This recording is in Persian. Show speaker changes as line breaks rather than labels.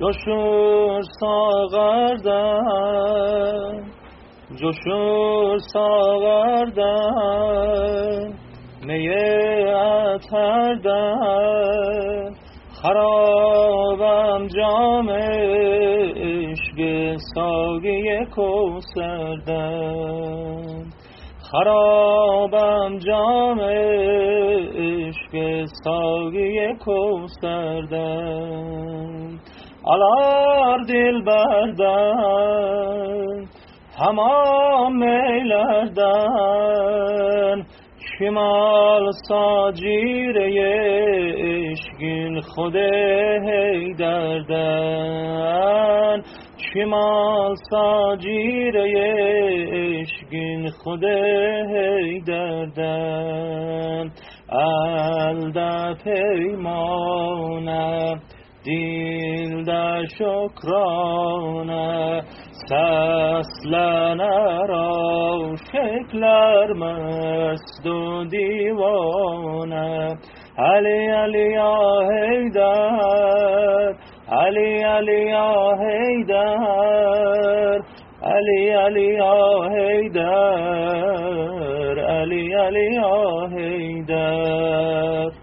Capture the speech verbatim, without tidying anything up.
جوشور ساغردن جوشور ساغردن می عطردن خرابم جام عشق ساقی کوثردن خرابم جام عشق ساقی کوثردن alار dil berden tamam meylerden şimal sacireye eşgin xude heyderden şimal sacireye eşgin xude heyderden elde peymane dilde şükrane seslener aşıklar mest و دیوانه علی علی یا حیدر علی علی یا حیدر علی علی یا حیدر علی علی یا حیدر